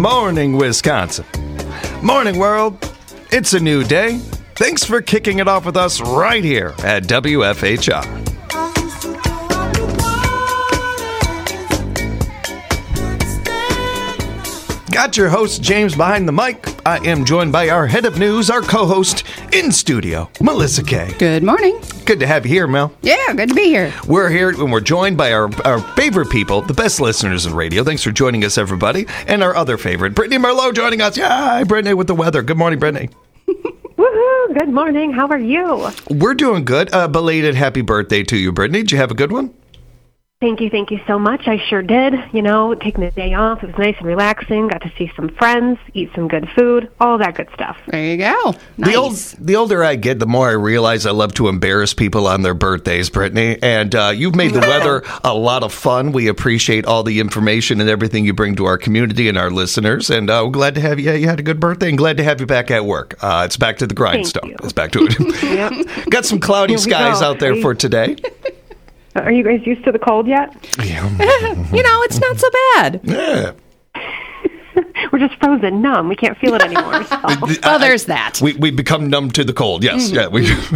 morning, Wisconsin. Morning, world. It's a new day. Thanks for kicking it off with us right here at WFHR. Got your host, James, behind the mic. I am joined by our head of news, our co-host in studio, Melissa Kay. Good morning. Good to have you here, Mel. Yeah, good to be here. We're here and we're joined by our favorite people, the best listeners in radio. Thanks for joining us, everybody. And our other favorite, Brittany Merlot, joining us. Yeah, hi, Brittany, with the weather. Good morning, Brittany. Woohoo! Good morning. How are you? We're doing good. Belated happy birthday to you, Brittany. Did you have a good one? Thank you so much. I sure did. You know, taking the day off, it was nice and relaxing. Got to see some friends, eat some good food, all that good stuff. There you go. Nice. The older I get, the more I realize I love to embarrass people on their birthdays, Brittany. And you've made the weather a lot of fun. We appreciate all the information and everything you bring to our community and our listeners. And we're glad to have you. You had a good birthday and glad to have you back at work. It's back to the grindstone. It's back to it. Yep. Got some cloudy skies out there for today. Are you guys used to the cold yet? Yeah. It's not so bad. Yeah. We're just frozen numb. We can't feel it anymore. So. Well, there's that. We become numb to the cold. Yes. Yeah.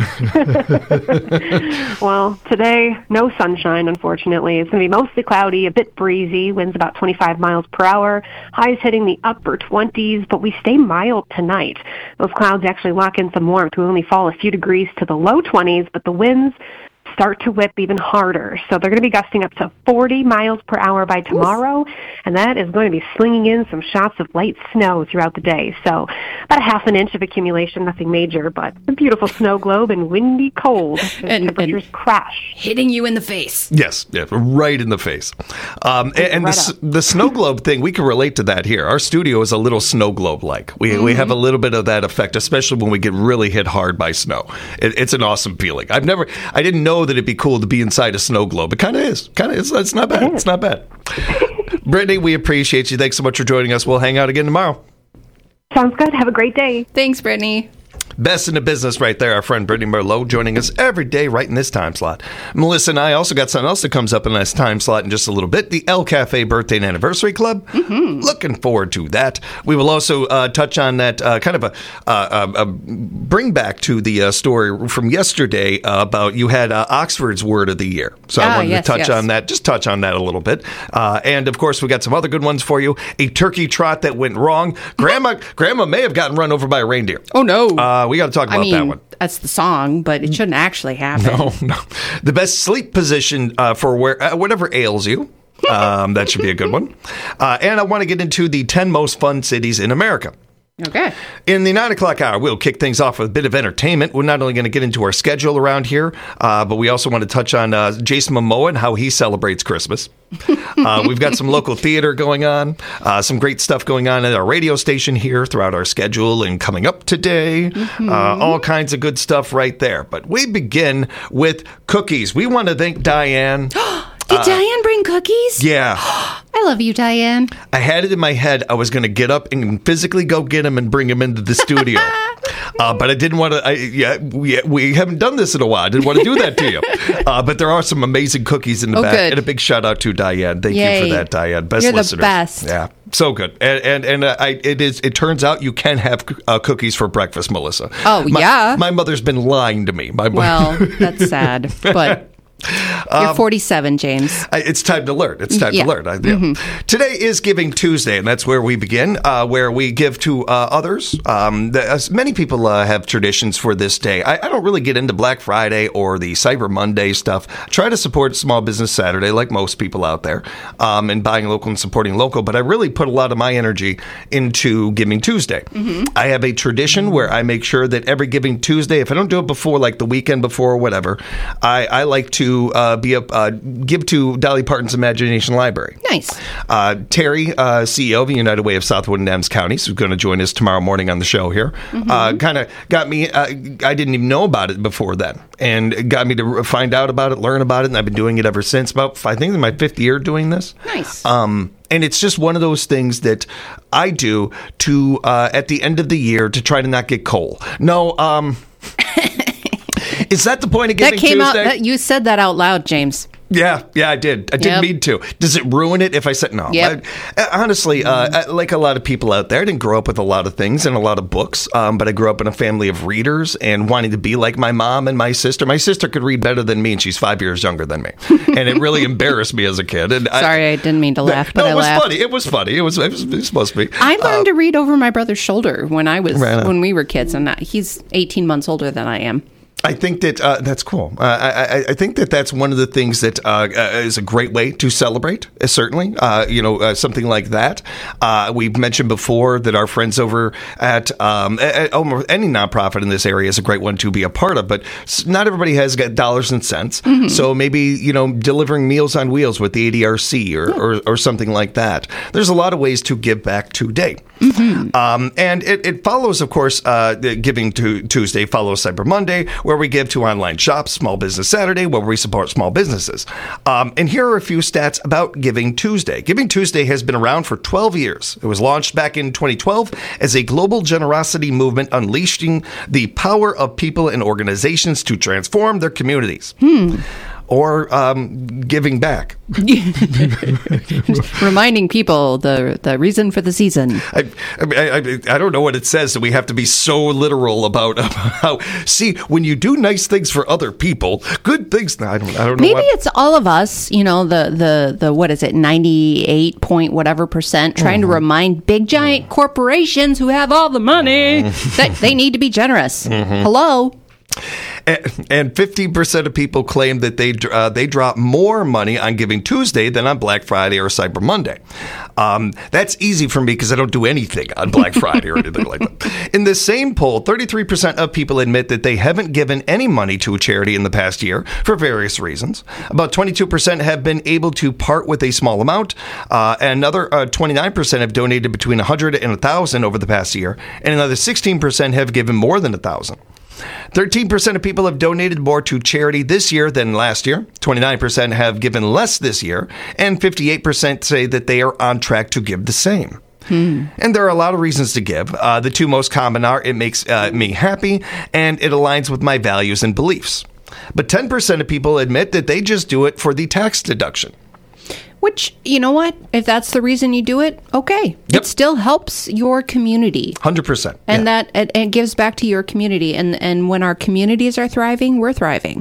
Well, today, no sunshine, unfortunately. It's going to be mostly cloudy, a bit breezy, winds about 25 miles per hour, highs hitting the upper 20s, but we stay mild tonight. Those clouds actually lock in some warmth. We only fall a few degrees to the low 20s, but the winds start to whip even harder. So they're going to be gusting up to 40 miles per hour by tomorrow, and that is going to be slinging in some shots of light snow throughout the day. So about a half an inch of accumulation, nothing major, but a beautiful snow globe and windy cold. And temperatures crash. Hitting you in the face. Yes, yeah, right in the face. The snow globe thing, we can relate to that here. Our studio is a little snow globe-like. We have a little bit of that effect, especially when we get really hit hard by snow. It's an awesome feeling. I didn't know that it'd be cool to be inside a snow globe. It kind of is. It's not bad. It's not bad. Brittany, we appreciate you. Thanks so much for joining us. We'll hang out again tomorrow. Sounds good. Have a great day. Thanks, Brittany. Best in the business right there, our friend Brittany Merlot joining us every day right in this time slot. Melissa and I also got something else that comes up in this time slot in just a little bit, the El Cafe Birthday and Anniversary Club. Mm-hmm. Looking forward to that. We will also touch on that kind of a bring back to the story from yesterday about you had Oxford's Word of the Year. So I wanted to touch on that, just touch on that a little bit. And of course, we got some other good ones for you. A turkey trot that went wrong. Grandma may have gotten run over by a reindeer. Oh, no. We got to talk about that one. That's the song, but it shouldn't actually happen. No. The best sleep position for whatever ails you. That should be a good one. And I want to get into the 10 most fun cities in America. Okay. In the 9 o'clock hour, we'll kick things off with a bit of entertainment. We're not only going to get into our schedule around here, but we also want to touch on Jason Momoa and how he celebrates Christmas. We've got some local theater going on, some great stuff going on at our radio station here throughout our schedule and coming up today. Mm-hmm. All kinds of good stuff right there. But we begin with cookies. We want to thank Diane. Did Diane bring cookies? Yeah. I love you, Diane. I had it in my head I was going to get up and physically go get him and bring him into the studio. But I didn't want to. We haven't done this in a while. I didn't want to do that to you. But there are some amazing cookies in the back. Good. And a big shout out to Diane. Thank you for that, Diane. Best listeners. You're the best. Yeah. So good. And it turns out you can have cookies for breakfast, Melissa. Oh, yeah. My mother's been lying to me. Well, that's sad. But you're 47, James. It's time to learn. It's time to learn. Mm-hmm. Today is Giving Tuesday, and that's where we begin, where we give to others. Many people have traditions for this day. I don't really get into Black Friday or the Cyber Monday stuff. Try to support Small Business Saturday, like most people out there, and buying local and supporting local. But I really put a lot of my energy into Giving Tuesday. Mm-hmm. I have a tradition where I make sure that every Giving Tuesday, if I don't do it before, like the weekend before or whatever, I like to give to Dolly Parton's Imagination Library. Nice. Terry, CEO of the United Way of Southwood and Adams Counties, who's going to join us tomorrow morning on the show here, kind of got me, I didn't even know about it before then, and got me to find out about it, learn about it, and I've been doing it ever since. I think in my 5th year doing this. Nice. And it's just one of those things that I do to, at the end of the year, to try to not get coal. No, is that the point of Giving Tuesday? You said that out loud, James. Yeah, I did. I didn't mean to. Does it ruin it if I said no? Yep. Honestly, like a lot of people out there, I didn't grow up with a lot of things and a lot of books, but I grew up in a family of readers and wanting to be like my mom and my sister. My sister could read better than me, and she's 5 years younger than me. And it really embarrassed me as a kid. And Sorry, I didn't mean to laugh, but I laughed. Funny. It was funny. It was supposed to be. I learned to read over my brother's shoulder when we were kids, and he's 18 months older than I am. I think that that's cool. I think that that's one of the things that is a great way to celebrate, certainly. Something like that. We've mentioned before that our friends over at almost any nonprofit in this area is a great one to be a part of, but not everybody has got dollars and cents. Mm-hmm. So maybe, delivering Meals on Wheels with the ADRC or something like that. There's a lot of ways to give back today. Mm-hmm. And it follows, of course, Giving Tuesday follows Cyber Monday, where we give to online shops, Small Business Saturday, where we support small businesses. And here are a few stats about Giving Tuesday. Giving Tuesday has been around for 12 years. It was launched back in 2012 as a global generosity movement unleashing the power of people and organizations to transform their communities. Or giving back. Reminding people the reason for the season. I don't know what it says, that we have to be so literal about how. See, when you do nice things for other people, good things. I don't know. Maybe it's all of us. The what is it? 98 point whatever percent trying to remind big giant corporations who have all the money that they need to be generous. Hello. And 15% of people claim that they drop more money on Giving Tuesday than on Black Friday or Cyber Monday. That's easy for me because I don't do anything on Black Friday or anything like that. In the same poll, 33% of people admit that they haven't given any money to a charity in the past year for various reasons. About 22% have been able to part with a small amount. And another 29% have donated between $100 and $1,000 over the past year. And another 16% have given more than $1,000. 13% of people have donated more to charity this year than last year. 29% have given less this year. And 58% say that they are on track to give the same. And there are a lot of reasons to give. The two most common are it makes me happy and it aligns with my values and beliefs. But 10% of people admit that they just do it for the tax deduction. Which, you know what? If that's the reason you do it, okay. Yep. It still helps your community. 100%. And that it gives back to your community. And when our communities are thriving, we're thriving.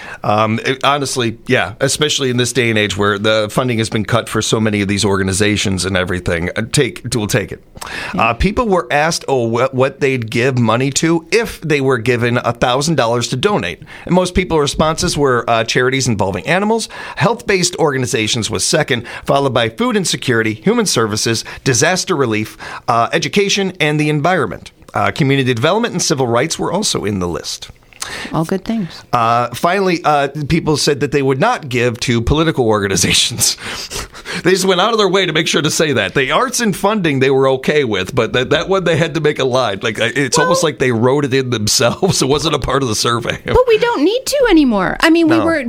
Honestly, yeah, especially in this day and age where the funding has been cut for so many of these organizations and everything, we'll take it. People were asked what they'd give money to if they were given $1,000 to donate. And most people's responses were charities involving animals. Health-based organizations was second, followed by food insecurity, human services, disaster relief, education, and the environment. Community development and civil rights were also in the list. All good things. Finally, people said that they would not give to political organizations. They just went out of their way to make sure to say that. The arts and funding they were okay with, but that one they had to make a line. Like it's almost like they wrote it in themselves. It wasn't a part of the survey. But we don't need to anymore. I mean, we were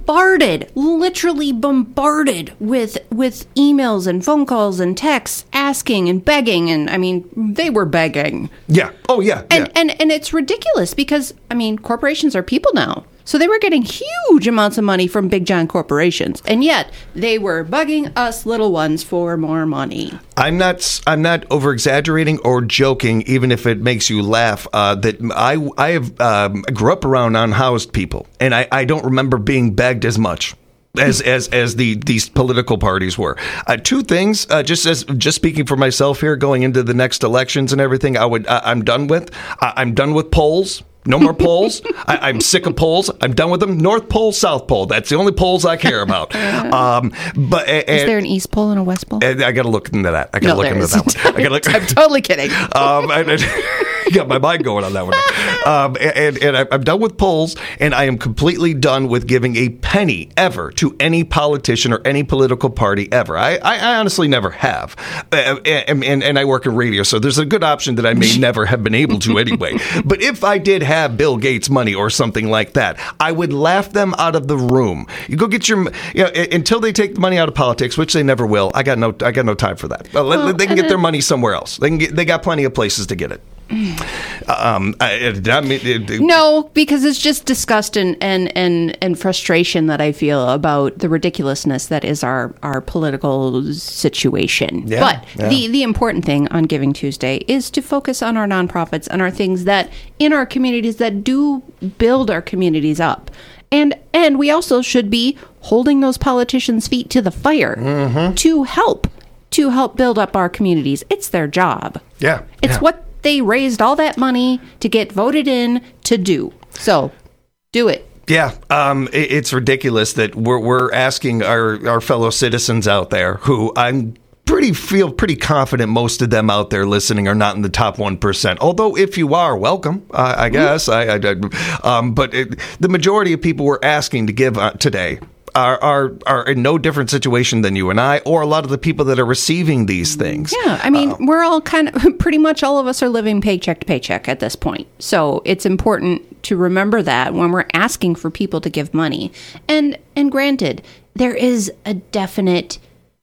literally bombarded with emails and phone calls and texts asking and begging. And I mean, they were begging. Yeah. Oh, yeah. And it's ridiculous because, I mean, corporations are people now. So they were getting huge amounts of money from big giant corporations. And yet they were bugging us little ones for more money. I'm not over exaggerating or joking, even if it makes you laugh, that I grew up around unhoused people, and I don't remember being begged as much. As these political parties were. Two things, just speaking for myself here, going into the next elections and everything, I'm done with polls. No more polls. I'm sick of polls. I'm done with them. North Pole, South Pole. That's the only polls I care about. But is there an East Pole and a West Pole? I got to look into that. I got to look into that one. I'm totally kidding. Got my mind going on that one. And I'm done with polls, and I am completely done with giving a penny ever to any politician or any political party ever. I honestly never have. And I work in radio, so there's a good option that I may never have been able to anyway. But if I did have Bill Gates money or something like that, I would laugh them out of the room. You go get your, until they take the money out of politics, which they never will. I got no time for that. They can get their money somewhere else. They got plenty of places to get it. No, because it's just disgust and frustration that I feel about the ridiculousness that is our political situation. Yeah, but yeah. the important thing on Giving Tuesday is to focus on our nonprofits and our things that in our communities that do build our communities up. And we also should be holding those politicians' feet to the fire to help build up our communities. It's their job. Yeah. It's what they raised all that money to get voted in to do. So do it. Yeah, it's ridiculous that we're asking our fellow citizens out there, who I'm feel pretty confident most of them out there listening are not in the top 1%. Although if you are, welcome, I guess. But the majority of people we're asking to give today are in no different situation than you and I, or a lot of the people that are receiving these things. Yeah, I mean, we're all pretty much all of us are living paycheck to paycheck at this point. So it's important to remember that when we're asking for people to give money. And granted, there is a definite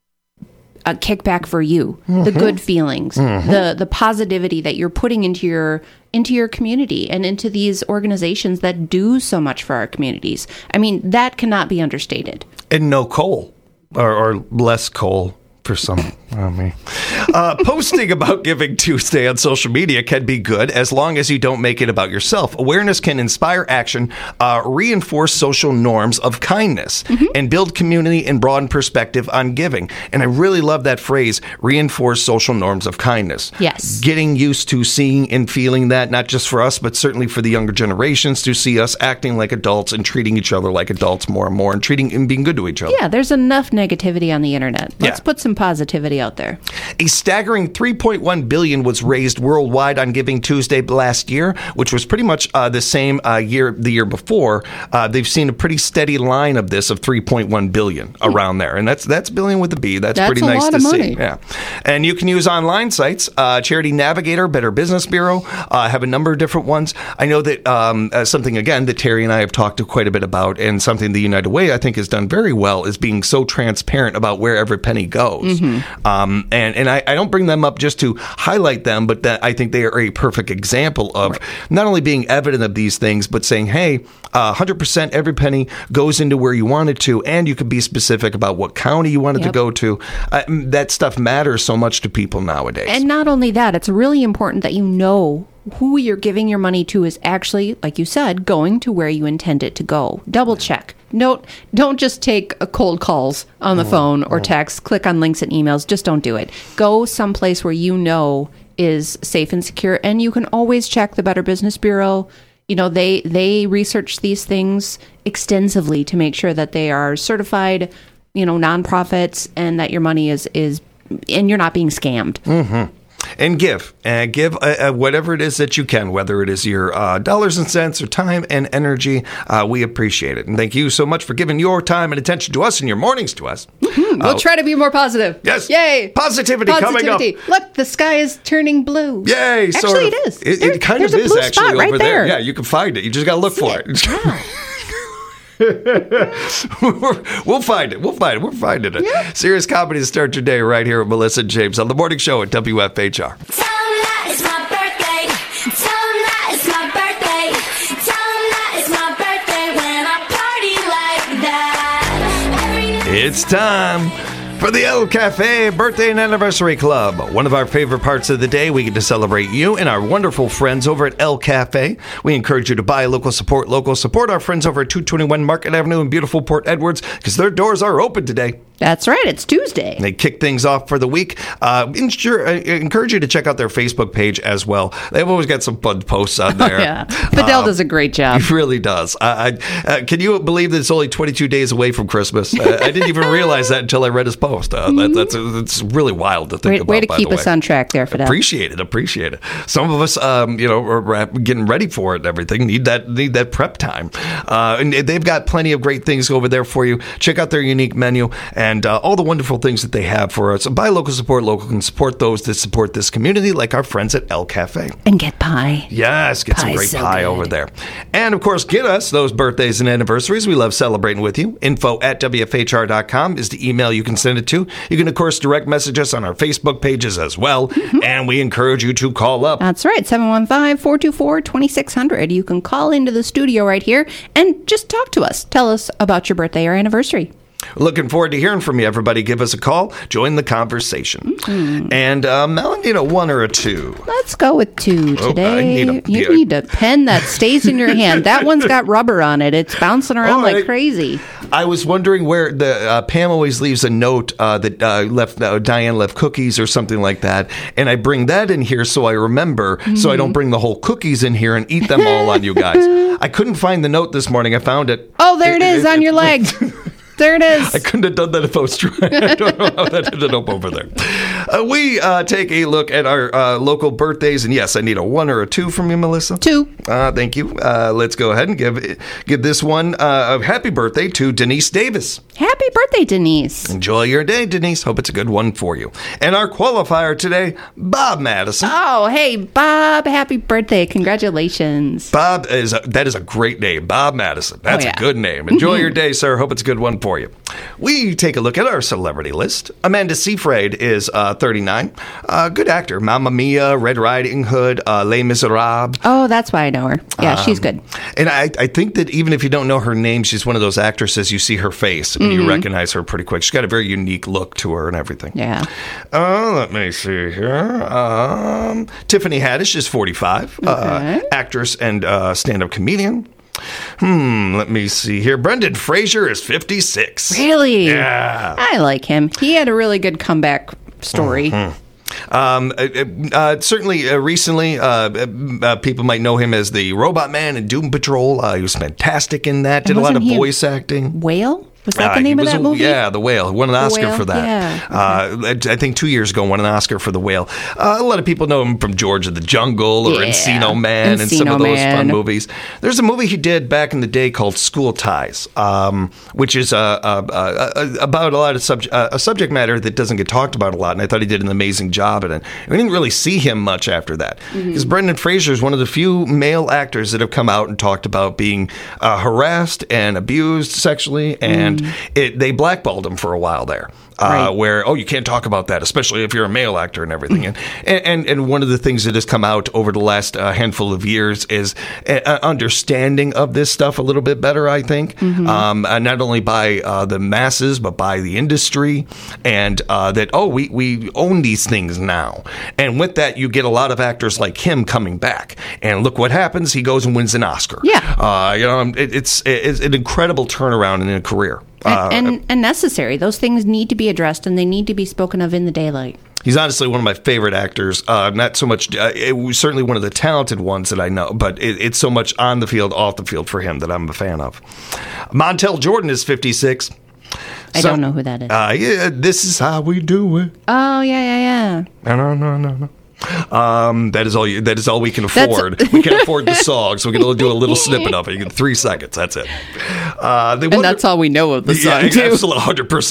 a kickback for you, the good feelings, the positivity that you're putting into your community and into these organizations that do so much for our communities. I mean, that cannot be understated. And no coal or less coal for some. Posting about Giving Tuesday on social media can be good as long as you don't make it about yourself. Awareness can inspire action, reinforce social norms of kindness, and build community and broaden perspective on giving. And I really love that phrase, reinforce social norms of kindness. Yes. Getting used to seeing and feeling that, not just for us, but certainly for the younger generations, to see us acting like adults and treating each other like adults more and more, and treating and being good to each other. Yeah, there's enough negativity on the internet. Let's put some positivity out there. A staggering $3.1 billion was raised worldwide on Giving Tuesday last year, which was pretty much the same the year before. They've seen a pretty steady line of this of $3.1 billion around there, and that's billion with a B. That's pretty nice to see. Yeah, and you can use online sites, Charity Navigator, Better Business Bureau, have a number of different ones. I know that something again that Terry and I have talked quite a bit about, and something the United Way I think has done very well, is being so transparent about where every penny goes. And I don't bring them up just to highlight them, but that I think they are a perfect example of not only being evident of these things, but saying, hey, 100% every penny goes into where you want it to, and you can be specific about what county you want it to go to. That stuff matters so much to people nowadays. And not only that, it's really important that you know who you're giving your money to is actually, like you said, going to where you intend it to go. Double check. Don't just take cold calls on the phone or text, click on links and emails. Just don't do it. Go someplace where you know is safe and secure. And you can always check the Better Business Bureau. You know, they research these things extensively to make sure that they are certified, nonprofits, and that your money is and you're not being scammed. And give whatever it is that you can, whether it is your dollars and cents or time and energy. We appreciate it. And thank you so much for giving your time and attention to us and your mornings to us. We'll try to be more positive. Yes. Yay. Positivity coming up. Look, the sky is turning blue. Yay. Actually, it is. It kind of is actually right over there. Yeah, you can find it. You just got to look for it. Yeah. We'll find it. We're finding it. Yep. Serious Comedy to start your day right here with Melissa and James on The Morning Show at WFHR. Tell 'em that it's my birthday. Tell 'em that it's my birthday. Tell 'em that it's my birthday when I party like that. It's time for the El Cafe Birthday and Anniversary Club. One of our favorite parts of the day, we get to celebrate you and our wonderful friends over at El Cafe. We encourage you to buy local, support our friends over at 221 Market Avenue in beautiful Port Edwards, because their doors are open today. That's right. It's Tuesday. They kick things off for the week. Encourage you to check out their Facebook page as well. They've always got some fun posts on there. Oh, yeah. Fidel does a great job. He really does. Can you believe that it's only 22 days away from Christmas? I didn't even realize that until I read his post. That's really wild to think about. Way to keep us on track there, Fidel. Appreciate it. Some of us, are getting ready for it and everything. Need that prep time. And they've got plenty of great things over there for you. Check out their unique menu. and all the wonderful things that they have for us. Buy local, support local, and support those that support this community, like our friends at El Cafe. And get pie. Yes, get some Pie's great so pie good. over there. And, of course, get us those birthdays and anniversaries. We love celebrating with you. info@wfhr.com is the email you can send it to. You can, of course, direct message us on our Facebook pages as well. And we encourage you to call up. That's right, 715-424-2600. You can call into the studio right here and just talk to us. Tell us about your birthday or anniversary. Looking forward to hearing from you, everybody. Give us a call. Join the conversation. And, Mel, I need a 1 or a 2. Let's go with 2 today. I need You need a pen that stays in your hand. That one's got rubber on it. It's bouncing around like crazy. I was wondering where the Pam always leaves a note that Diane left cookies or something like that, and I bring that in here so I remember, so I don't bring the whole cookies in here and eat them all on you guys. I couldn't find the note this morning. I found it. Oh, there it is on your leg. There it is. I couldn't have done that if I was trying. I don't know how that ended up over there. We take a look at our local birthdays, and yes, I need a 1 or a 2 from you, Melissa. 2. Thank you. Let's go ahead and give this one a happy birthday to Denise Davis. Happy birthday, Denise. Enjoy your day, Denise. Hope it's a good one for you. And our qualifier today, Bob Madison. Oh, hey, Bob. Happy birthday. Congratulations. Bob, that is a great name. Bob Madison. That's yeah. a good name. Enjoy your day, sir. Hope it's a good one for you. We take a look at our celebrity list. Amanda Seyfried is 39. Good actor. Mamma Mia, Red Riding Hood, Les Miserables. Oh, that's why I know her. Yeah, she's good. And I think that even if you don't know her name, she's one of those actresses, you see her face and you recognize her pretty quick. She's got a very unique look to her and everything. Yeah. Let me see here. Tiffany Haddish is 45. Okay. Actress and stand-up comedian. Let me see here. Brendan Fraser is 56. Really? Yeah. I like him. He had a really good comeback story. Certainly, recently, people might know him as the Robot Man in Doom Patrol. He was fantastic in that. Did a lot of wasn't he voice acting. Whale? Was that the name of that movie? Yeah, The Whale. Won an Oscar Whale? for that. Yeah. I think 2 years ago, won an Oscar for The Whale. A lot of people know him from George of the Jungle or Yeah. Encino Man and some Encino of those Man. fun movies. There's a movie he did back in the day called School Ties, which is about a lot of a subject matter that doesn't get talked about a lot, and I thought he did an amazing job in it. We didn't really see him much after that, because Brendan Fraser is one of the few male actors that have come out and talked about being harassed and abused sexually, and they blackballed him for a while there. Right. Where, you can't talk about that, especially if you're a male actor and everything. And one of the things that has come out over the last handful of years is an understanding of this stuff a little bit better, I think. Not only by the masses, but by the industry. And that, we own these things now. And with that, you get a lot of actors like him coming back. And look what happens. He goes and wins an Oscar. Yeah. It's an incredible turnaround in a career. And necessary. Those things need to be addressed, and they need to be spoken of in the daylight. He's honestly one of my favorite actors. Not so much, it was certainly one of the talented ones that I know, but it's so much on the field, off the field for him that I'm a fan of. Montel Jordan is 56. I don't know who that is. Yeah, This Is How We Do It. Oh, yeah. No. That is all we can afford. We can't afford the song, so we can only do a little snippet of it. You get 3 seconds. That's it. And that's all we know of the song, too. Absolutely,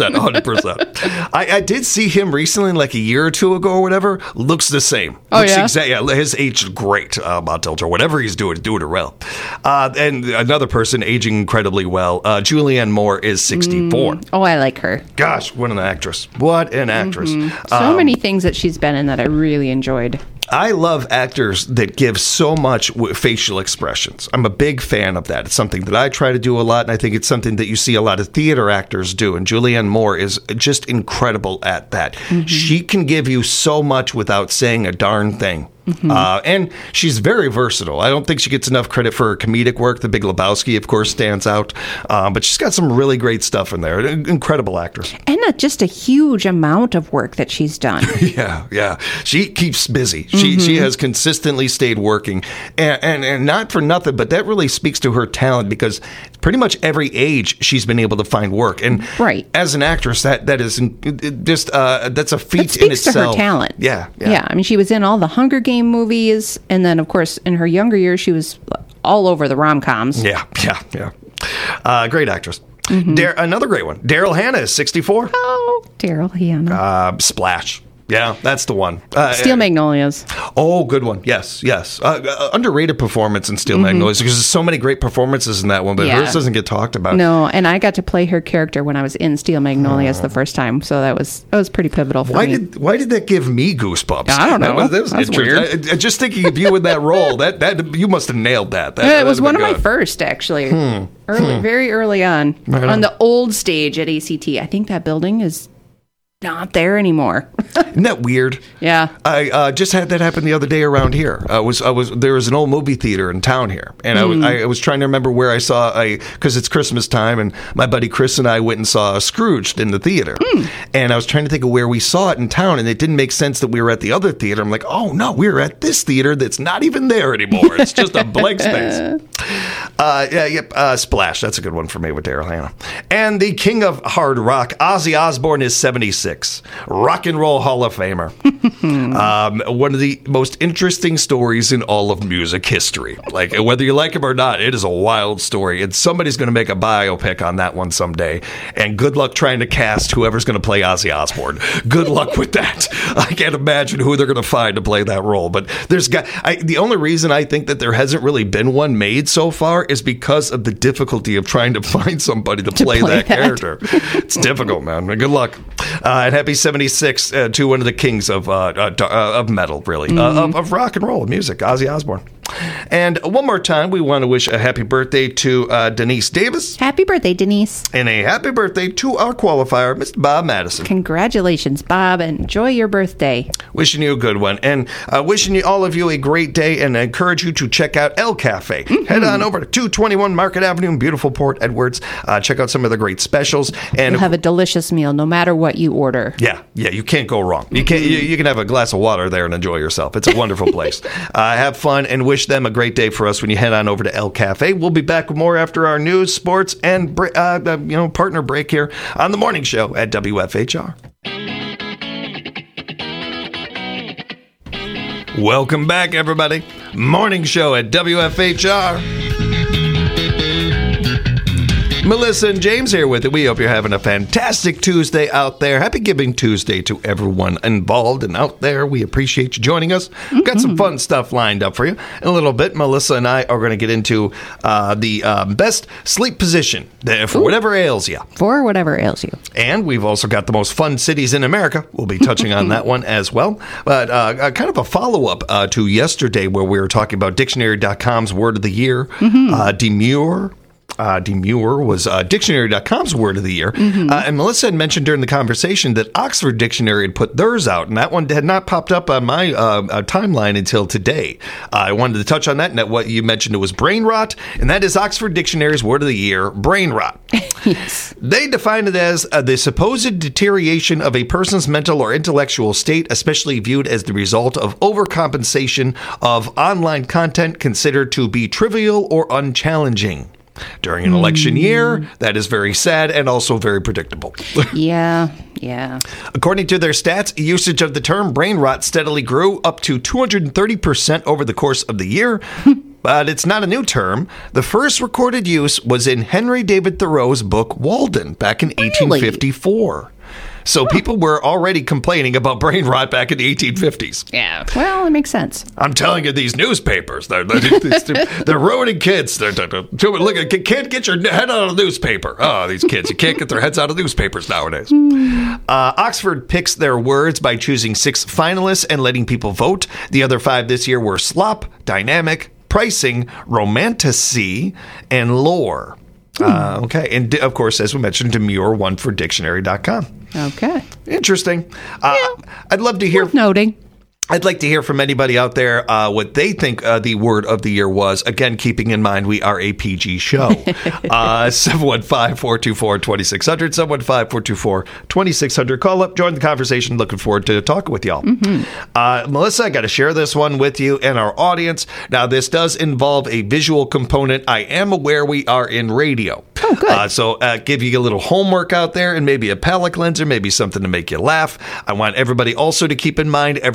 100%. I did see him recently, like a year or two ago or whatever. Looks the same. Oh, Looks yeah? His age is great, Montel Jordan. Whatever he's doing well. And another person aging incredibly well, Julianne Moore is 64. Oh, I like her. Gosh, what an actress. What an actress. So many things that she's been in that I really enjoyed. I love actors that give so much facial expressions. I'm a big fan of that. It's something that I try to do a lot, and I think it's something that you see a lot of theater actors do, and Julianne Moore is just incredible at that. She can give you so much without saying a darn thing. And she's very versatile. I don't think she gets enough credit for her comedic work. The Big Lebowski, of course, stands out. But she's got some really great stuff in there. Incredible actress. And just a huge amount of work that she's done. Yeah. She keeps busy. She has consistently stayed working. And not for nothing, but that really speaks to her talent, because pretty much every age she's been able to find work. And as an actress, that is just that's a feat in itself. To her talent. Yeah. I mean, she was in all the Hunger Games movies, and then, of course, in her younger years, she was all over the rom-coms. Yeah. Great actress. Another great one. Daryl Hannah is 64. Oh, Daryl Hannah. Splash. Yeah, that's the one. Steel Magnolias. Oh, good one. Yes. Underrated performance in Steel Magnolias because there's so many great performances in that one, but hers doesn't get talked about. No, and I got to play her character when I was in Steel Magnolias the first time, so that was pretty pivotal for me. Why did that give me goosebumps? I don't know. That was That's interesting. weird. Just thinking of you in that role, that you must have nailed that. It was one of my first, actually. Very early on. Right on. On the old stage at ACT. I think that building is not there anymore. Isn't that weird? Yeah. I just had that happen the other day around here. There was an old movie theater in town here, and I was trying to remember where I saw because it's Christmas time, and my buddy Chris and I went and saw Scrooged in the theater, and I was trying to think of where we saw it in town, and it didn't make sense that we were at the other theater. I'm like, oh no, we were at this theater that's not even there anymore. It's just a blank space. Splash. That's a good one for me with Daryl Hannah. And the king of hard rock, Ozzy Osbourne, is 76. Rock and Roll Hall of Famer. One of the most interesting stories in all of music history. Like, whether you like him or not, it is a wild story. And somebody's going to make a biopic on that one someday. And good luck trying to cast whoever's going to play Ozzy Osbourne. Good luck with that. I can't imagine who they're going to find to play that role. But the only reason I think that there hasn't really been one made so far is because of the difficulty of trying to find somebody to play that character. It's difficult, man. Good luck. And happy 76 to one of the kings of metal, really, of rock and roll music, Ozzy Osbourne. And one more time, we want to wish a happy birthday to Denise Davis. Happy birthday, Denise. And a happy birthday to our qualifier, Mr. Bob Madison. Congratulations, Bob. Enjoy your birthday. Wishing you a good one. And wishing all of you a great day, and I encourage you to check out El Cafe. Head on over to 221 Market Avenue in beautiful Port Edwards. Check out some of the great specials. And you'll have a delicious meal no matter what you order. Yeah, you can't go wrong. You can have a glass of water there and enjoy yourself. It's a wonderful place. Have fun and wish them a great day for us when you head on over to El Cafe. We'll be back with more after our news, sports, and partner break here on the morning show at WFHR. Welcome back, everybody. Morning show at WFHR. Melissa and James here with you. We hope you're having a fantastic Tuesday out there. Happy Giving Tuesday to everyone involved and out there. We appreciate you joining us. We've got some fun stuff lined up for you. In a little bit, Melissa and I are going to get into the best sleep position for whatever ails you. For whatever ails you. And we've also got the most fun cities in America. We'll be touching on that one as well. But kind of a follow-up to yesterday where we were talking about Dictionary.com's Word of the Year, demure. Demure was Dictionary.com's Word of the Year. And Melissa had mentioned during the conversation that Oxford Dictionary had put theirs out, and that one had not popped up on my timeline until today. I wanted to touch on that, and that what you mentioned it was brain rot, and that is Oxford Dictionary's Word of the Year, brain rot. Yes. They define it as the supposed deterioration of a person's mental or intellectual state, especially viewed as the result of overcompensation of online content considered to be trivial or unchallenging. During an election year, that is very sad and also very predictable. Yeah. According to their stats, usage of the term brain rot steadily grew up to 230% over the course of the year. But it's not a new term. The first recorded use was in Henry David Thoreau's book Walden back in 1854. So people were already complaining about brain rot back in the 1850s. Yeah. Well, it makes sense. I'm telling you, these newspapers, they're ruining kids. Look, can't get your head out of the newspaper. Oh, these kids, you can't get their heads out of newspapers nowadays. Oxford picks their words by choosing 6 finalists and letting people vote. The other 5 this year were slop, dynamic, pricing, romanticy, and lore. Okay. And of course, as we mentioned, demure won for Dictionary.com. Okay. Interesting. I'd love to hear. Worth noting. I'd like to hear from anybody out there what they think the word of the year was. Again, keeping in mind we are a PG show. 715-424-2600, 715-424-2600. Call up, join the conversation. Looking forward to talking with y'all. Melissa, I got to share this one with you and our audience. Now, this does involve a visual component. I am aware we are in radio. Oh, good. So give you a little homework out there and maybe a palate cleanser, maybe something to make you laugh. I want everybody also to keep in mind everybody is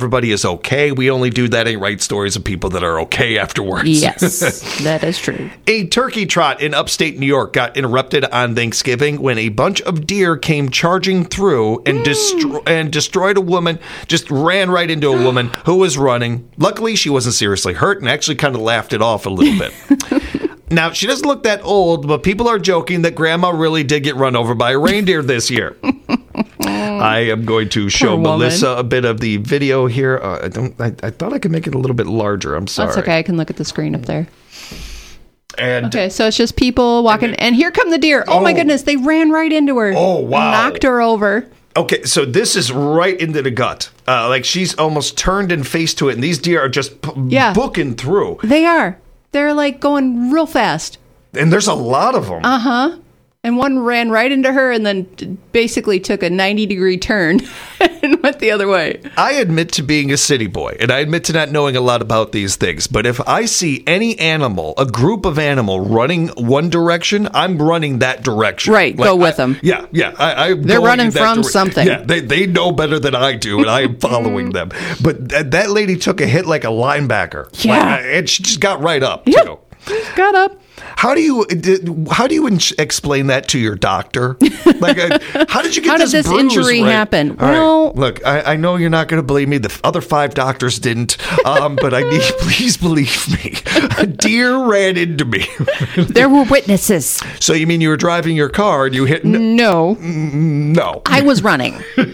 is okay. We only do that and write stories of people that are okay afterwards. Yes, that is true. A turkey trot in upstate New York got interrupted on Thanksgiving when a bunch of deer came charging through and destroyed a woman, just ran right into a woman who was running. Luckily, she wasn't seriously hurt and actually kind of laughed it off a little bit. Now, she doesn't look that old, but people are joking that Grandma really did get run over by a reindeer this year. I am going to show Melissa a bit of the video here. I thought I could make it a little bit larger. I'm sorry. That's okay. I can look at the screen up there. And okay, so it's just people walking, and here come the deer. Oh my goodness, they ran right into her. Oh, wow. Knocked her over. Okay, so this is right into the gut. Like she's almost turned and face to it, and these deer are just booking through. They are. They're like going real fast. And there's a lot of them. Uh-huh. And one ran right into her and then basically took a 90-degree turn and went the other way. I admit to being a city boy, and I admit to not knowing a lot about these things. But if I see any animal, a group of animal running one direction, I'm running that direction. Right, like, go with them. Yeah. They're running from something. Yeah, they know better than I do, and I am following them. But that lady took a hit like a linebacker. Yeah. And she just got right up, yep. too. Got up. How do you explain that to your doctor? Like, how did you get how did this injury happen? Well, right. Look, I know you're not going to believe me. The other 5 doctors didn't, but please believe me. A deer ran into me. There were witnesses. So you mean you were driving your car and you hit? No. I was running.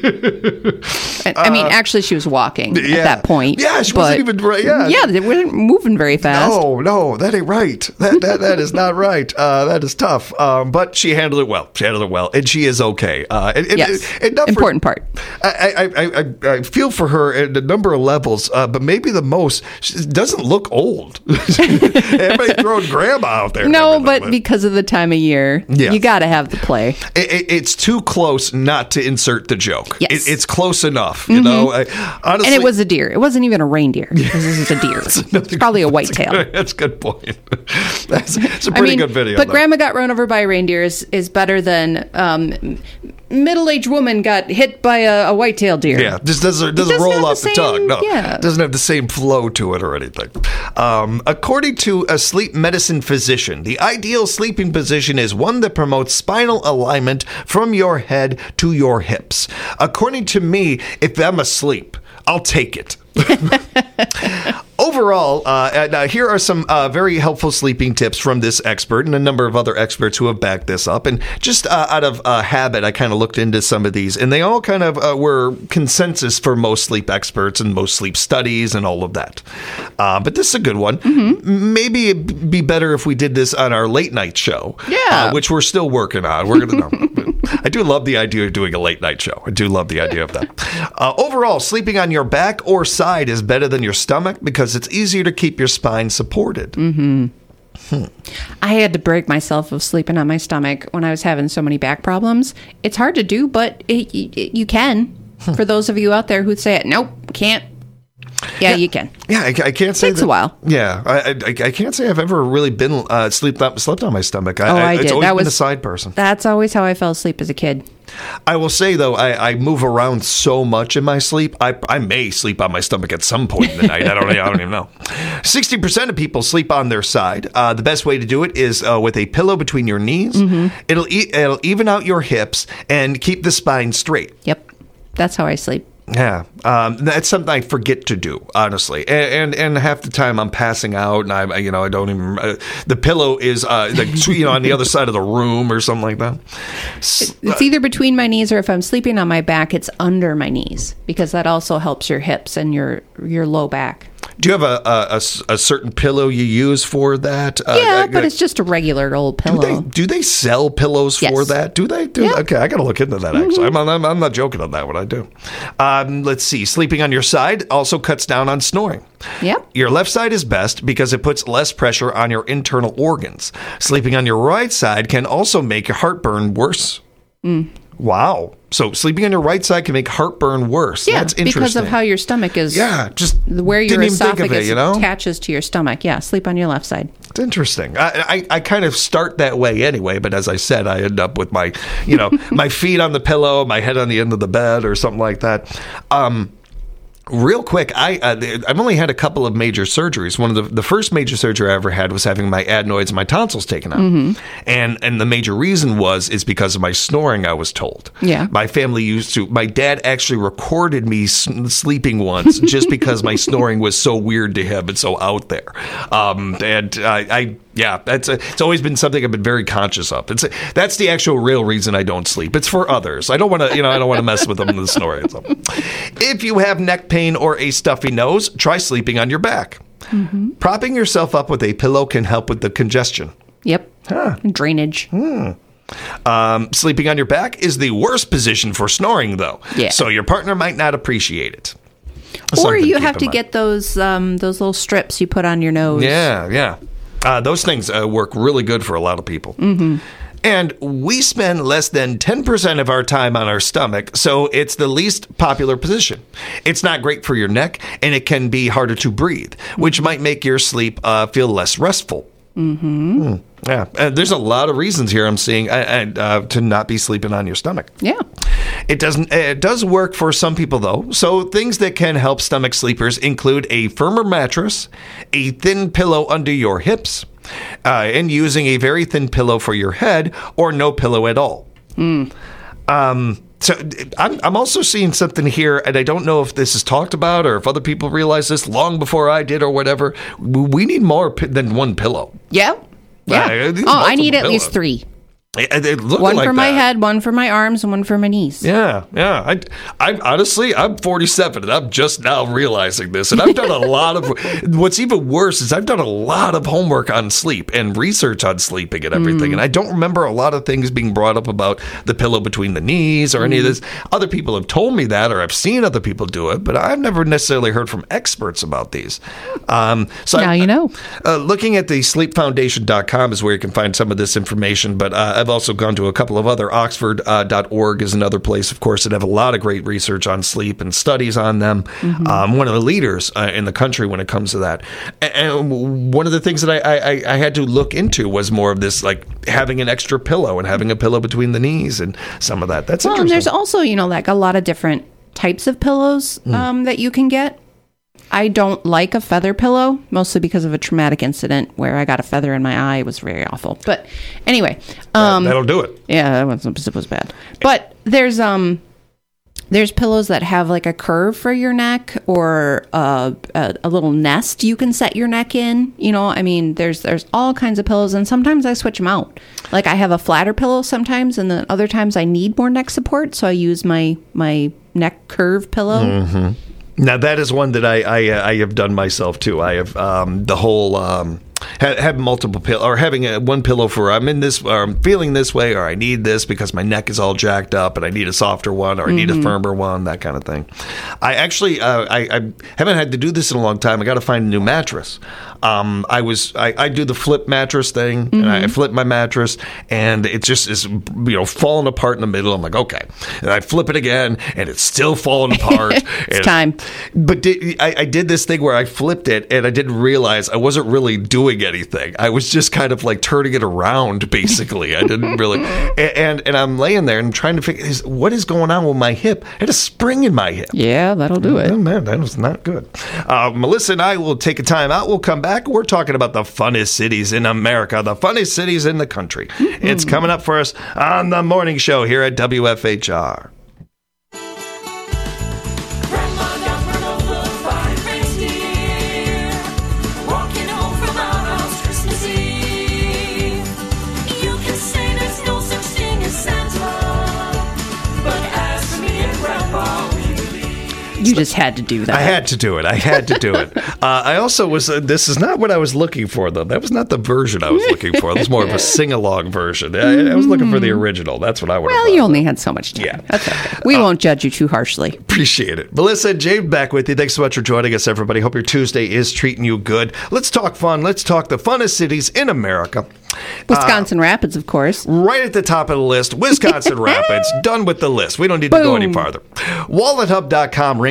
I mean, actually, she was walking at that point. Yeah, she wasn't even right. Yeah, they weren't moving very fast. No, that ain't right. That is not right. That is tough. But she handled it well. And she is okay. Yes. Important part. I feel for her at a number of levels, but maybe the most, she doesn't look old. Everybody throwing Grandma out there. No, but because of the time of year, you got to have the play. It's too close not to insert the joke. Yes. It's close enough, you know. Honestly, and it was a deer. It wasn't even a reindeer. This is a deer. It's probably a whitetail. That's a good point. It's a pretty good video. But though. Grandma got run over by a reindeer is better than middle-aged woman got hit by a white-tailed deer. Yeah, just doesn't roll off the tongue. No, it doesn't have the same flow to it or anything. According to a sleep medicine physician, the ideal sleeping position is one that promotes spinal alignment from your head to your hips. According to me, if I'm asleep, I'll take it. Overall, now here are some very helpful sleeping tips from this expert and a number of other experts who have backed this up. And just out of habit, I kind of looked into some of these, and they all kind of were consensus for most sleep experts and most sleep studies and all of that. But this is a good one. Mm-hmm. Maybe it'd be better if we did this on our late night show, which we're still working on. We're going to. I do love the idea of doing a late night show. I do love the idea of that. Overall, sleeping on your back or side is better than your stomach because it's easier to keep your spine supported. Mm-hmm. I had to break myself of sleeping on my stomach when I was having so many back problems. It's hard to do, but you can. For those of you out there who say, nope, can't. Yeah, you can. Yeah, I can't say takes a while. Yeah, I can't say I've ever really been slept on my stomach. I did. It's always been a side person. That's always how I fell asleep as a kid. I will say, though, I move around so much in my sleep, I may sleep on my stomach at some point in the night. I don't even know. 60% of people sleep on their side. The best way to do it is with a pillow between your knees. Mm-hmm. It'll even out your hips and keep the spine straight. Yep. That's how I sleep. Yeah, that's something I forget to do, honestly, and half the time I'm passing out, and I don't even. The pillow is on the other side of the room or something like that. It's either between my knees, or if I'm sleeping on my back, it's under my knees because that also helps your hips and your low back. Do you have a certain pillow you use for that? But it's just a regular old pillow. Do they sell pillows for that? Do they? Yeah. Okay, I got to look into that, actually. Mm-hmm. I'm not joking on that one. I do. Let's see. Sleeping on your side also cuts down on snoring. Yep. Your left side is best because it puts less pressure on your internal organs. Sleeping on your right side can also make your heartburn worse. Mm. Wow. So sleeping on your right side can make heartburn worse. Yeah, that's interesting. Because of how your stomach is. Yeah, just where your esophagus attaches to your stomach. Yeah, sleep on your left side. It's interesting. I kind of start that way anyway, but as I said, I end up with my, my feet on the pillow, my head on the end of the bed or something like that. Real quick, I've only had a couple of major surgeries. One of the first major surgery I ever had was having my adenoids and my tonsils taken out. And the major reason is because of my snoring, I was told. Yeah. My family my dad actually recorded me sleeping once just because my snoring was so weird to him and so out there. It's always been something I've been very conscious of. That's the actual real reason I don't sleep. It's for others. I don't want to mess with them in the snoring. So. If you have neck pain or a stuffy nose, try sleeping on your back. Propping yourself up with a pillow can help with the congestion. Yep. Drainage. Sleeping on your back is the worst position for snoring, though. Yeah. So your partner might not appreciate it. Or you have to get those little strips you put on your nose. Yeah. Those things work really good for a lot of people. And we spend less than 10% of our time on our stomach, so it's the least popular position. It's not great for your neck, and it can be harder to breathe, which might make your sleep feel less restful. Yeah, there's a lot of reasons here I'm seeing to not be sleeping on your stomach. Yeah. It does work for some people, though. So things that can help stomach sleepers include a firmer mattress, a thin pillow under your hips, and using a very thin pillow for your head or no pillow at all. So I'm also seeing something here, and I don't know if this is talked about or if other people realize this long before I did or whatever. We need more than one pillow. Yeah. I need at least 3. One for my head, one for my arms, and one for my knees. Yeah. I'm honestly, I'm 47, and I'm just now realizing this. And I've done a lot of. What's even worse is I've done a lot of homework on sleep and research on sleeping and everything. And I don't remember a lot of things being brought up about the pillow between the knees or any of this. Other people have told me that, or I've seen other people do it, but I've never necessarily heard from experts about these. So now you know. Looking at the sleepfoundation.com is where you can find some of this information, but I've also gone to a couple of other. Oxford.org is another place, of course, that have a lot of great research on sleep and studies on them. One of the leaders in the country when it comes to that. And one of the things that I had to look into was more of this, like having an extra pillow and having a pillow between the knees and some of that. That's interesting. And there's also, like a lot of different types of pillows that you can get. I don't like a feather pillow, mostly because of a traumatic incident where I got a feather in my eye. It was very awful. But anyway. That'll do it. Yeah, it was bad. But there's pillows that have like a curve for your neck or a little nest you can set your neck in. There's all kinds of pillows, and sometimes I switch them out. Like I have a flatter pillow sometimes, and then other times I need more neck support, so I use my neck curve pillow. Now, that is one that I have done myself, too. I have the whole have multiple pillows, or having one pillow for I'm in this, or I'm feeling this way, or I need this because my neck is all jacked up and I need a softer one, or I need a firmer one, that kind of thing. I actually I haven't had to do this in a long time. I got to find a new mattress. I do the flip mattress thing, and I flip my mattress, and it just is falling apart in the middle. I'm like, okay, and I flip it again, and it's still falling apart. It's time. But I did this thing where I flipped it, and I didn't realize I wasn't really doing anything. I was just kind of like turning it around, basically. I didn't really, and I'm laying there and trying to figure what is going on with my hip. I had a spring in my hip. Yeah, that'll do it. Oh, man, that was not good. Melissa and I will take a time out. We'll come back. We're talking about the funnest cities in America, the funnest cities in the country. It's coming up for us on the morning show here at WFHR. You just had to do that. I had to do it. I also was, this is not what I was looking for, though. That was not the version I was looking for. It was more of a sing-along version. I was looking for the original. That's what I would have Well, you only had so much time. Yeah. That's okay. We won't judge you too harshly. Appreciate it. Melissa and James back with you. Thanks so much for joining us, everybody. Hope your Tuesday is treating you good. Let's talk fun. Let's talk the funnest cities in America. Wisconsin Rapids, of course. Right at the top of the list, Wisconsin Rapids. Done with the list. We don't need to go any farther. WalletHub.com ranks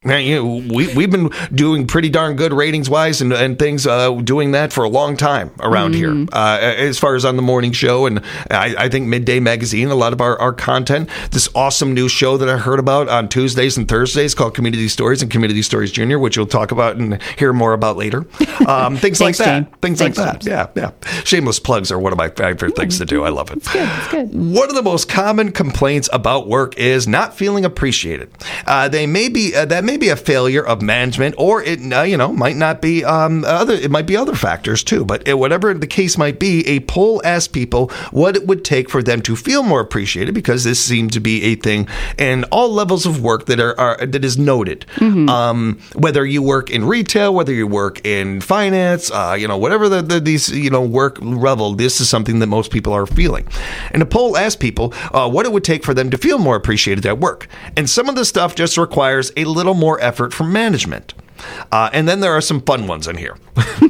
Man, we've been doing pretty darn good ratings-wise and things, doing that for a long time around here, as far as on the morning show. And I think Midday Magazine, a lot of our content, this awesome new show that I heard about on Tuesdays and Thursdays called Community Stories and Community Stories Junior, which we'll talk about and hear more about later. Things like that. James. Things like that. Yeah. Shameless plugs are one of my favorite things to do. I love it. It's good. One of the most common complaints about work is not feeling appreciated. That may be a failure of management, or it might not be it might be other factors too. But whatever the case might be, a poll asked people what it would take for them to feel more appreciated, because this seems to be a thing in all levels of work that is noted. Whether you work in retail, whether you work in finance, whatever these work level, this is something that most people are feeling. And the poll asked people what it would take for them to feel more appreciated at work. And some of the stuff just requires a little more effort from management. And then there are some fun ones in here.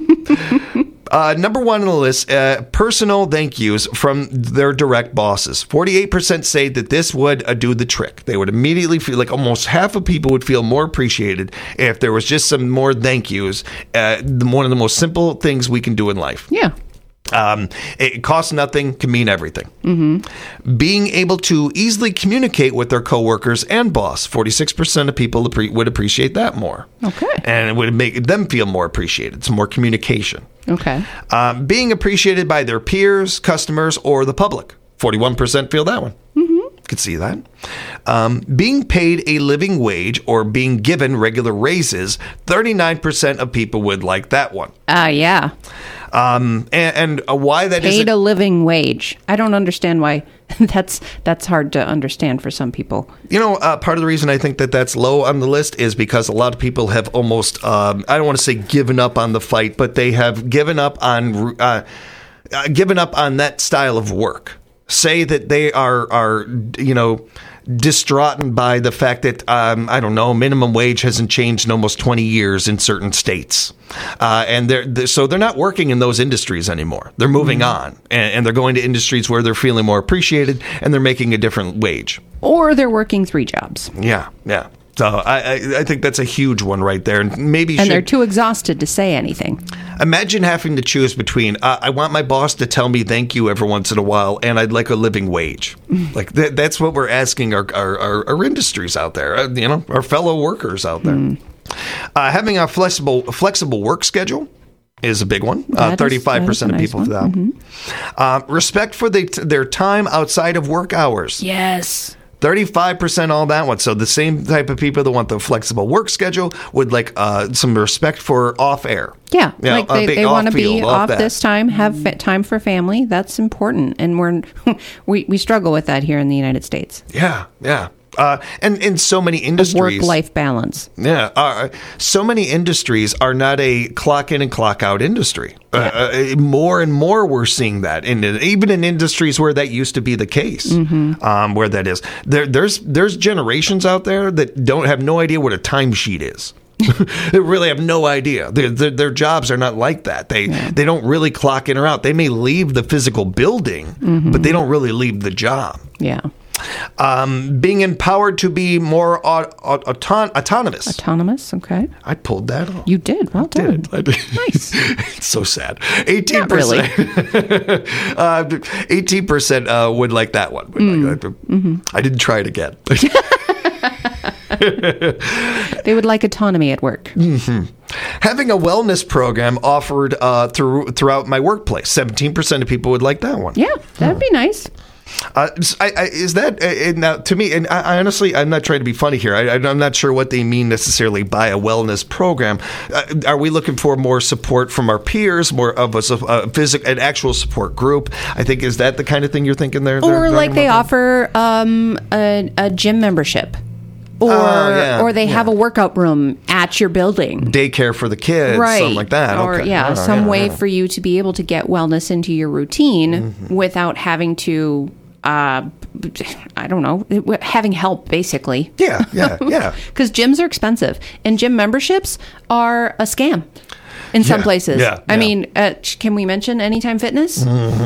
Number one on the list, personal thank yous from their direct bosses. 48% say that this would do the trick. They would immediately feel like almost half of people would feel more appreciated if there was just some more thank yous. One of the most simple things we can do in life. Yeah. It costs nothing, can mean everything. Being able to easily communicate with their coworkers and boss. 46% of people would appreciate that more. Okay. And it would make them feel more appreciated. It's more communication. Okay. Being appreciated by their peers, customers, or the public. 41% feel that one. Could see that. Being paid a living wage or being given regular raises. 39% of people would like that one. Yeah. And why that is paid a living wage. I don't understand why that's hard to understand for some people. Part of the reason I think that's low on the list is because a lot of people have almost, I don't want to say given up on the fight, but they have given up on that style of work. Say that they are distraught by the fact that, minimum wage hasn't changed in almost 20 years in certain states. And they're not working in those industries anymore. They're moving on, and they're going to industries where they're feeling more appreciated and they're making a different wage. Or they're working 3 jobs. Yeah. So I think that's a huge one right there. And they're too exhausted to say anything. Imagine having to choose between, I want my boss to tell me thank you every once in a while, and I'd like a living wage. Like that's what we're asking our industries out there, our fellow workers out there. Having a flexible work schedule is a big one. 35% of people for that. Respect for their time outside of work hours. Yes. 35% all that one. So the same type of people that want the flexible work schedule would like some respect for off air. Yeah, like they want to be off that. This time, have time for family. That's important, and we struggle with that here in the United States. Yeah. And in so many industries, work-life balance. Yeah, so many industries are not a clock in and clock out industry. More and more, we're seeing that, even in industries where that used to be the case. Where that is, there's generations out there that have no idea what a timesheet is. They really have no idea. Their jobs are not like that. They don't really clock in or out. They may leave the physical building, but they don't really leave the job. Yeah. Being empowered to be more autonomous. Autonomous, okay. I pulled that off. You did. Well done. I did. Nice. It's so sad. 18%. Not really. 18% would like that one. I didn't try it again. They would like autonomy at work. Having a wellness program offered throughout my workplace. 17% of people would like that one. Yeah, that'd be nice. Is that now to me? And I honestly, I'm not trying to be funny here. I'm not sure what they mean necessarily by a wellness program. Are we looking for more support from our peers, more of an actual support group? I think is that the kind of thing you're thinking there? Or like they offer a gym membership. Or they have a workout room at your building. Daycare for the kids, right. Something like that. Or, okay. Some way for you to be able to get wellness into your routine without having to, I don't know, having help, basically. Yeah. Because gyms are expensive, and gym memberships are a scam. in some places. Yeah, I mean, can we mention Anytime Fitness?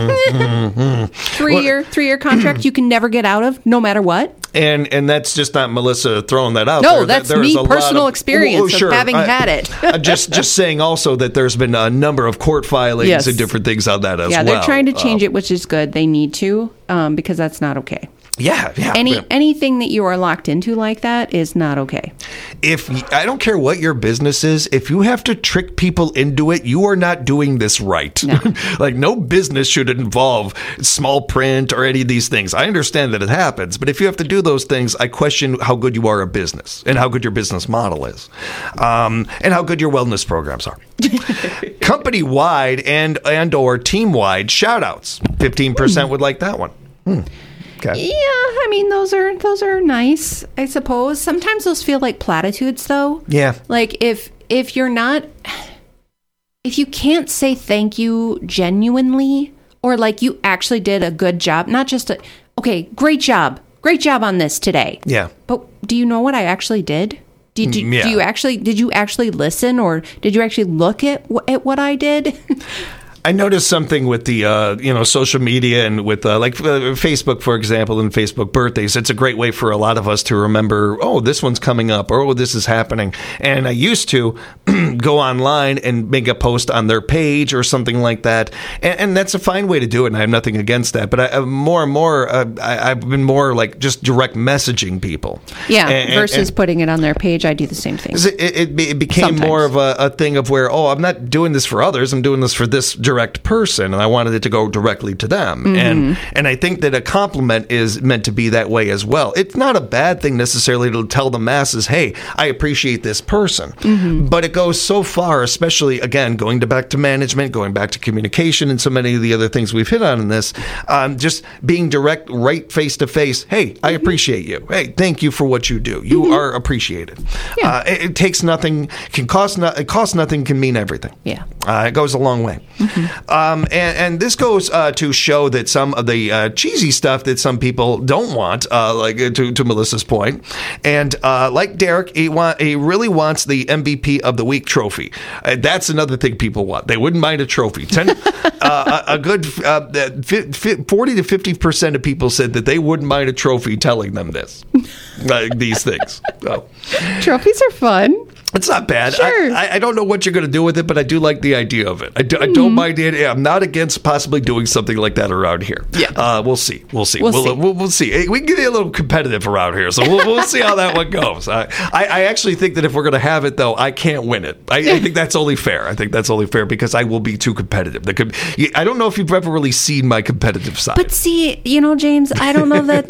3-year contract you can never get out of, no matter what. And that's just not Melissa throwing that out. No, that's me personal experience of having had it. just saying also that there's been a number of court filings and different things on that as well. Yeah, they're trying to change it, which is good. They need to, because that's not okay. Yeah. Anything that you are locked into like that is not okay. I don't care what your business is, if you have to trick people into it, you are not doing this right. No. Like, no business should involve small print or any of these things. I understand that it happens, but if you have to do those things, I question how good you are a business and how good your business model is, and how good your wellness programs are. Company-wide and or team-wide shout-outs. 15% would like that one. Okay. Yeah, I mean, those are nice, I suppose. Sometimes those feel like platitudes, though. Yeah. Like, if you can't say thank you genuinely, or like you actually did a good job, not just great job on this today. Yeah. But do you know what I actually did? Did you actually listen, or did you actually look at what I did? I noticed something with the social media and with Facebook, for example, and Facebook birthdays. It's a great way for a lot of us to remember, oh, this one's coming up, or oh, this is happening. And I used to go online and make a post on their page or something like that, and that's a fine way to do it, and I have nothing against that. But I've been more like just direct messaging people. Yeah, versus putting it on their page. I do the same thing. It became sometimes more of a thing of where, I'm not doing this for others, I'm doing this for this direct person, and I wanted it to go directly to them. Mm-hmm. And I think that a compliment is meant to be that way as well. It's not a bad thing necessarily to tell the masses, hey, I appreciate this person. Mm-hmm. But it goes so far, especially, again, going back to management, going back to communication, and so many of the other things we've hit on in this, just being direct, right face to face. Hey, I appreciate you. Hey, thank you for what you do. You are appreciated. Yeah. It takes nothing, it costs nothing, can mean everything. Yeah. It goes a long way. Mm-hmm. And this goes to show that some of the cheesy stuff that some people don't want, like to Melissa's point. And like Derek, he really wants the MVP of the week trophy. That's another thing people want. They wouldn't mind a trophy. A good 40 to 50% of people said that they wouldn't mind a trophy telling them this, these things. So. Trophies are fun. It's not bad. Sure. I don't know what you're going to do with it, but I do like the idea of it. I don't mind it. I'm not against possibly doing something like that around here. Yeah. We'll see. We'll see. Hey, we can get a little competitive around here, so we'll see how that one goes. I actually think that if we're going to have it, though, I can't win it. I think that's only fair. I think that's only fair because I will be too competitive. I don't know if you've ever really seen my competitive side. But see, James, I don't know that.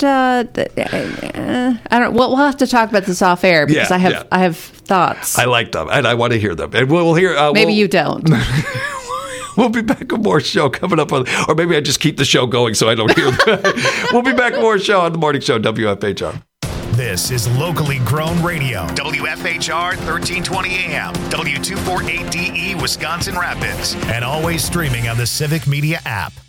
I don't. Well, we'll have to talk about this off air because I have thoughts. I like them, and I want to hear them. And we'll hear. Maybe you don't. We'll be back with more show coming up or maybe I just keep the show going so I don't hear that. We'll be back with more show on the morning show, WFHR. This is locally grown radio. WFHR 1320 AM, W248DE, Wisconsin Rapids, and always streaming on the Civic Media app.